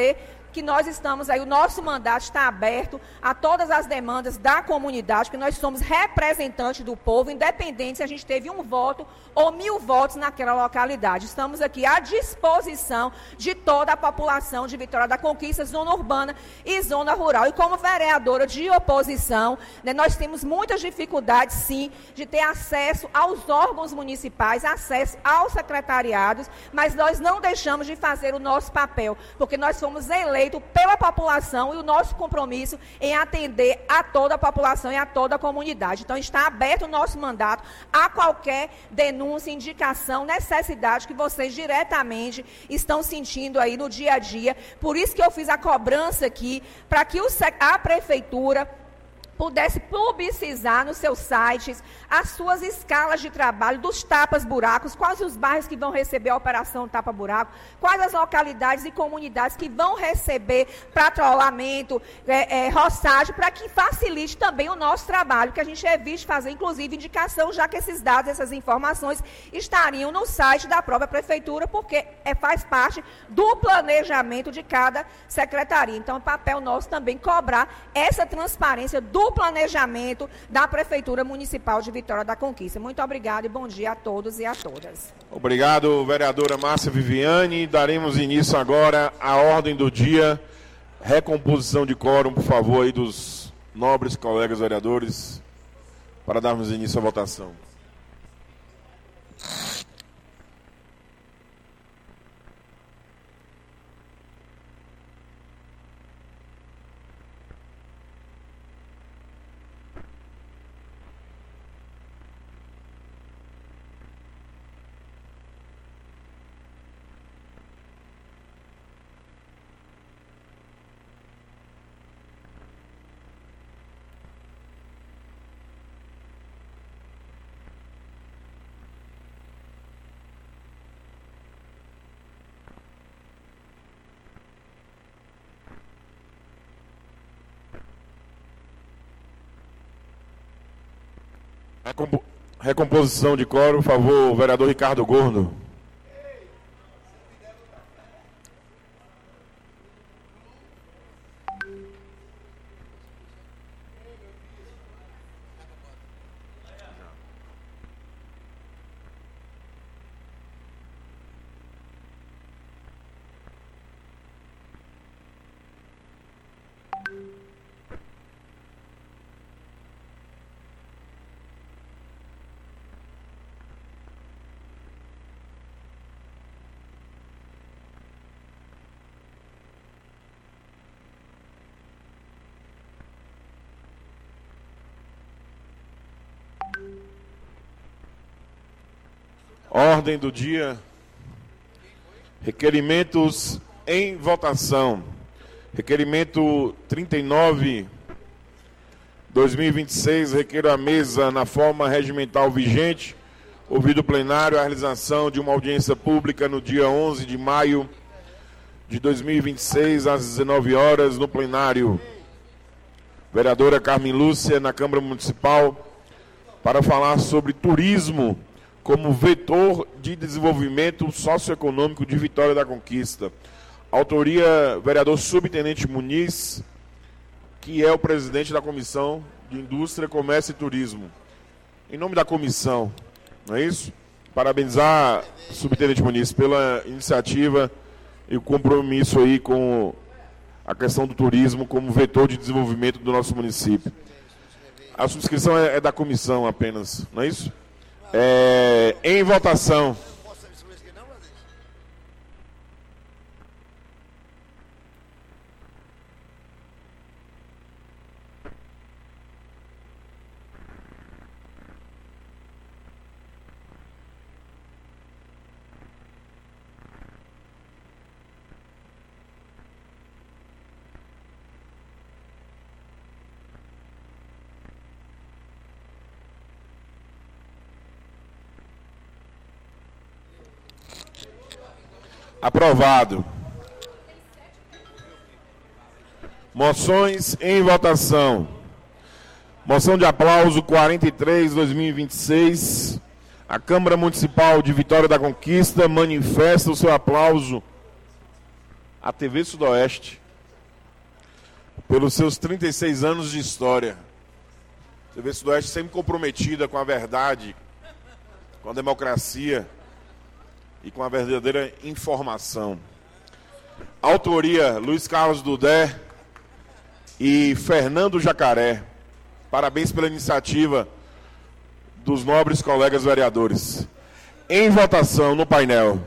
que nós estamos aí, o nosso mandato está aberto a todas as demandas da comunidade, que nós somos representantes do povo, independente se a gente teve 1 voto ou 1000 votos naquela localidade. Estamos aqui à disposição de toda a população de Vitória da Conquista, zona urbana e zona rural. E como vereadora de oposição, né, nós temos muitas dificuldades, sim, de ter acesso aos órgãos municipais, acesso aos secretariados, mas nós não deixamos de fazer o nosso papel, porque nós fomos eleitos pela população e o nosso compromisso em atender a toda a população e a toda a comunidade. Então, está aberto o nosso mandato a qualquer denúncia, indicação, necessidade que vocês diretamente estão sentindo aí no dia a dia. Por isso que eu fiz a cobrança aqui, para que a prefeitura pudesse publicizar nos seus sites as suas escalas de trabalho dos tapas-buracos, quais os bairros que vão receber a operação tapa-buraco, quais as localidades e comunidades que vão receber patrulhamento, roçagem, para que facilite também o nosso trabalho, que a gente evite fazer, inclusive, indicação, já que esses dados, essas informações estariam no site da própria prefeitura, porque faz parte do planejamento de cada secretaria. Então, é papel nosso também cobrar essa transparência do planejamento da Prefeitura Municipal de Vitória da Conquista. Muito obrigada e bom dia a todos e a todas. Obrigado, vereadora Márcia Viviane. Daremos início agora à ordem do dia. Recomposição de quórum, por favor, aí dos nobres colegas vereadores, para darmos início à votação. Recomposição de quórum, por favor, vereador Ricardo Gordo. Ordem do dia. Requerimentos em votação. Requerimento 39/2026, requeiro à mesa, na forma regimental vigente, ouvido o plenário, a realização de uma audiência pública no dia 11 de maio de 2026, às 19 horas, no plenário. Vereadora Carmen Lúcia, na Câmara Municipal, para falar sobre turismo como vetor de desenvolvimento socioeconômico de Vitória da Conquista. Autoria, vereador Subtenente Muniz, que é o presidente da Comissão de Indústria, Comércio e Turismo. Em nome da comissão, não é isso? Parabenizar o Subtenente Muniz pela iniciativa e o compromisso aí com a questão do turismo como vetor de desenvolvimento do nosso município. A subscrição é da comissão apenas, não é isso? Em votação. Aprovado. Moções em votação. Moção de aplauso 43/2026. A Câmara Municipal de Vitória da Conquista manifesta o seu aplauso à TV Sudoeste. pelos seus 36 anos de história. A TV Sudoeste sempre comprometida com a verdade, com a democracia e com a verdadeira informação. Autoria Luiz Carlos Dudé e Fernando Jacaré. Parabéns pela iniciativa dos nobres colegas vereadores. Em votação no painel.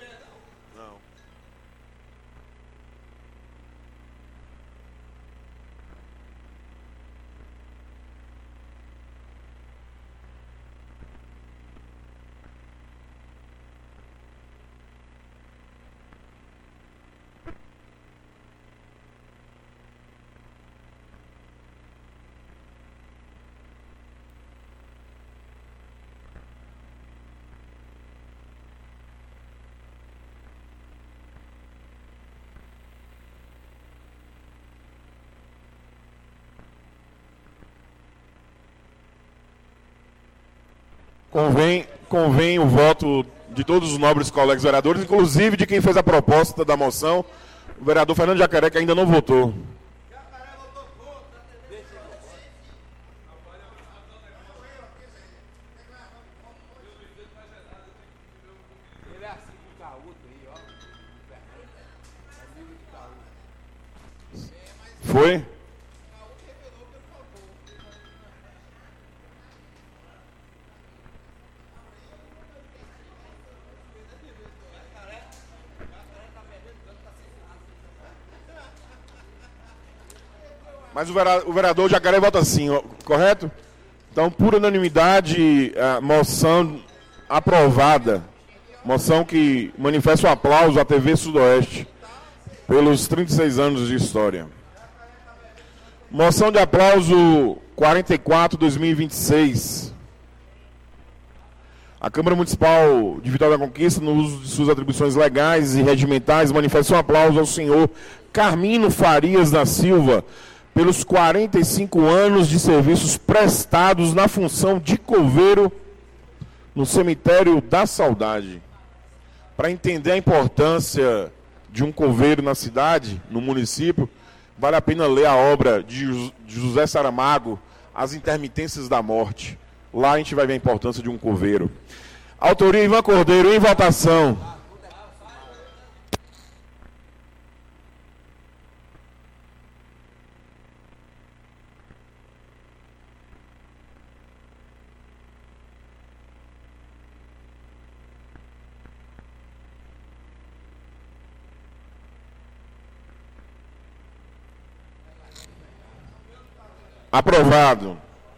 Convém o voto de todos os nobres colegas vereadores, inclusive de quem fez a proposta da moção, o vereador Fernando Jacaré, que ainda não votou. Foi? Mas o vereador Jacaré vota sim, correto? Então, por unanimidade, a moção aprovada. Moção que manifesta o aplauso à TV Sudoeste pelos 36 anos de história. Moção de aplauso 44/2026. A Câmara Municipal de Vitória da Conquista, no uso de suas atribuições legais e regimentais, manifesta um aplauso ao senhor Carmino Farias da Silva, pelos 45 anos de serviços prestados na função de coveiro no Cemitério da Saudade. Para entender a importância de um coveiro na cidade, no município, vale a pena ler a obra de José Saramago, As Intermitências da Morte. Lá a gente vai ver a importância de um coveiro. Autoria Ivan Cordeiro, em votação. Aprovado.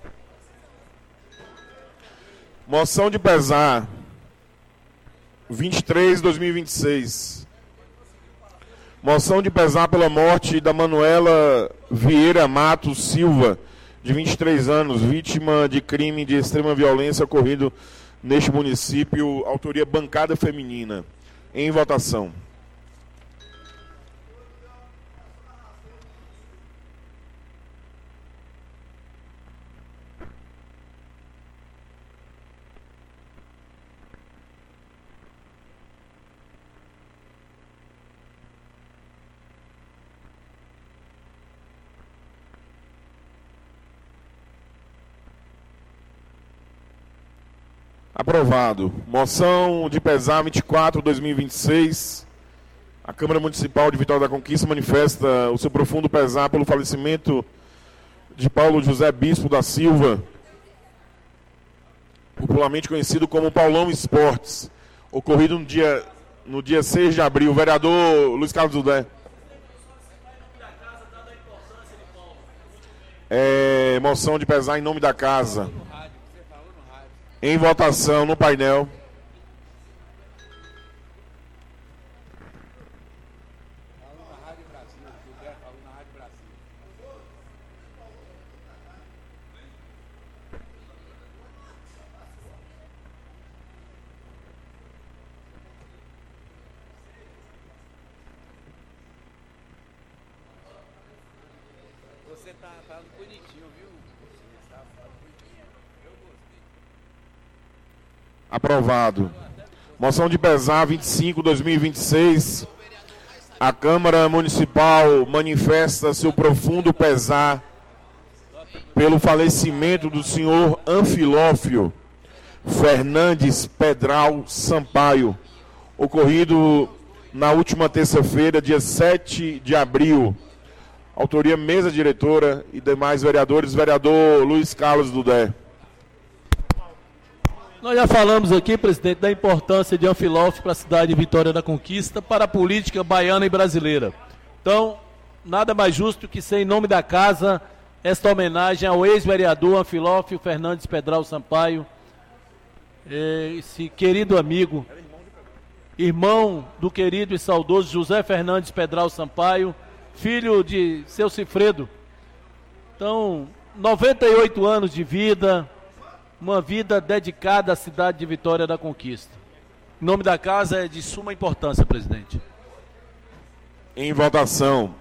Moção de pesar 23/2026. Moção de pesar pela morte da Manuela Vieira Matos Silva, de 23 anos, vítima de crime de extrema violência ocorrido neste município, autoria bancada feminina. Em votação. Aprovado. Moção de pesar 24/2026. A Câmara Municipal de Vitória da Conquista manifesta o seu profundo pesar pelo falecimento de Paulo José Bispo da Silva, popularmente conhecido como Paulão Esportes, ocorrido no dia 6 de abril. Vereador Luiz Carlos Dudé. Moção de pesar em nome da casa. Em votação no painel. Você tá falando bonitinho, viu? Aprovado. Moção de pesar 25/2026. A Câmara Municipal manifesta seu profundo pesar pelo falecimento do senhor Anfilófio Fernandes Pedral Sampaio, ocorrido na última terça-feira, dia 7 de abril. Autoria mesa diretora e demais vereadores. Vereador Luiz Carlos Dudé. Nós já falamos aqui, presidente, da importância de Anfilófio para a cidade de Vitória da Conquista, para a política baiana e brasileira. Então, nada mais justo que ser, em nome da casa, esta homenagem ao ex-vereador Anfilófio Fernandes Pedral Sampaio, esse querido amigo, irmão do querido e saudoso José Fernandes Pedral Sampaio, filho de seu Cifredo. Então, 98 anos de vida, uma vida dedicada à cidade de Vitória da Conquista. Em nome da casa é de suma importância, presidente. Em votação.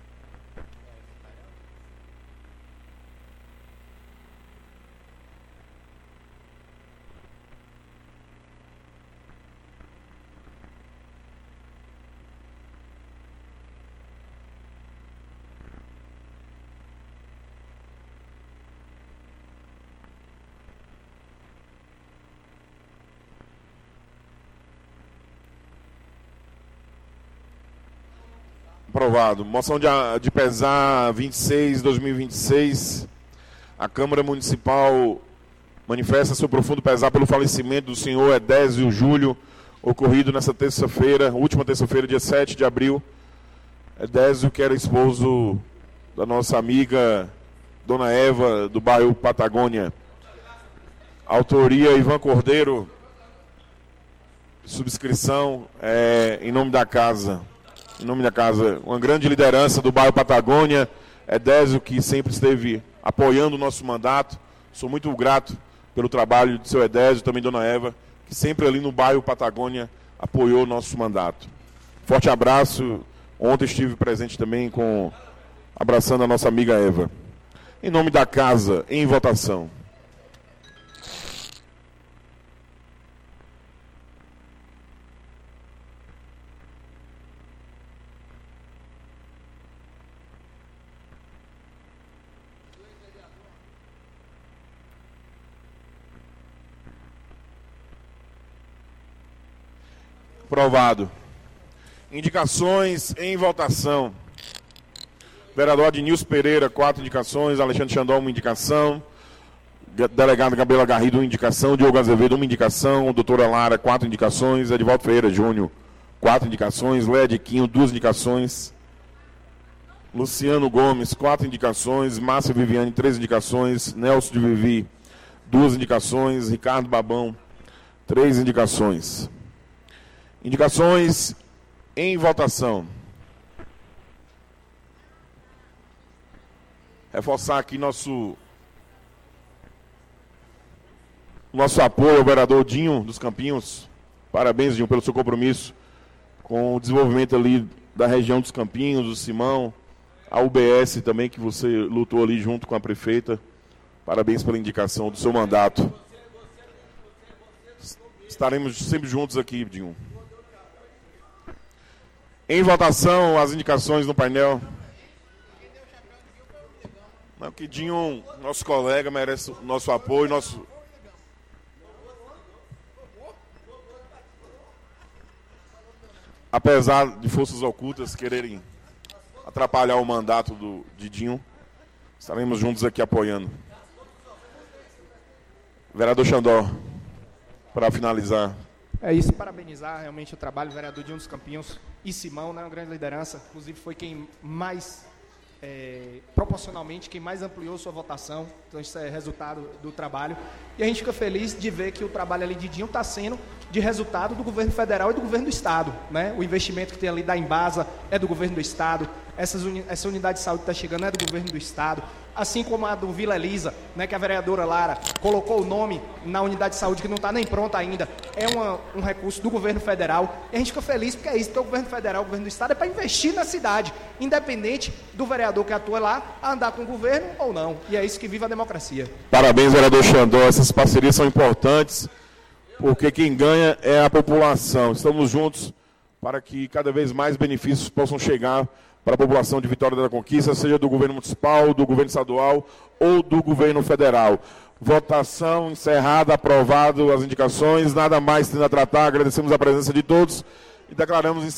Aprovado. Moção de pesar 26/2026. A Câmara Municipal manifesta seu profundo pesar pelo falecimento do senhor Edésio Júlio, ocorrido nessa terça-feira, última terça-feira, dia 7 de abril. Edésio, que era esposo da nossa amiga Dona Eva, do bairro Patagônia. Autoria Ivan Cordeiro. Subscrição em nome da casa. Em nome da casa, uma grande liderança do bairro Patagônia, Edésio, que sempre esteve apoiando o nosso mandato. Sou muito grato pelo trabalho do seu Edésio, também Dona Eva, que sempre ali no bairro Patagônia apoiou o nosso mandato. Forte abraço. Ontem estive presente também abraçando a nossa amiga Eva. Em nome da casa, em votação. Aprovado. Indicações em votação. Vereador Adnilson Pereira, 4 indicações. Alexandre Xandó, 1 indicação. Delegado Gabriela Garrido, 1 indicação. Diogo Azevedo, 1 indicação. Doutora Lara, 4 indicações. Edivaldo Ferreira Júnior, 4 indicações. Léa de Quinho, 2 indicações. Luciano Gomes, 4 indicações. Márcia Viviane, 3 indicações. Nelson de Vivi, 2 indicações. Ricardo Babão, 3 indicações. Indicações em votação. Reforçar aqui nosso apoio ao vereador Dinho dos Campinhos. Parabéns, Dinho, pelo seu compromisso com o desenvolvimento ali da região dos Campinhos, do Simão, a UBS também, que você lutou ali junto com a prefeita. Parabéns pela indicação do seu mandato. Estaremos sempre juntos aqui, Dinho. Em votação, as indicações no painel. Não, que Dinho, nosso colega, merece o nosso apoio, Apesar de forças ocultas quererem atrapalhar o mandato de Dinho, estaremos juntos aqui apoiando. Vereador Xandó, para finalizar. É isso, parabenizar realmente o trabalho do vereador Dinho dos Campinhos e Simão, né, uma grande liderança, inclusive foi quem mais, proporcionalmente, quem mais ampliou sua votação, então isso é resultado do trabalho, e a gente fica feliz de ver que o trabalho ali de Dinho está sendo de resultado do governo federal e do governo do estado, né, o investimento que tem ali da Embasa é do governo do estado, essa unidade de saúde que está chegando é do governo do estado, assim como a do Vila Elisa, né, que a vereadora Lara colocou o nome na unidade de saúde que não está nem pronta ainda, é um recurso do governo federal, e a gente fica feliz porque é isso, porque o governo federal, o governo do estado é para investir na cidade, independente do vereador que atua lá, a andar com o governo ou não, e é isso que vive a democracia. Parabéns, vereador Xandó, essas parcerias são importantes, porque quem ganha é a população, estamos juntos para que cada vez mais benefícios possam chegar para a população de Vitória da Conquista, seja do governo municipal, do governo estadual ou do governo federal. Votação encerrada, aprovado as indicações, nada mais tendo a tratar. Agradecemos a presença de todos e declaramos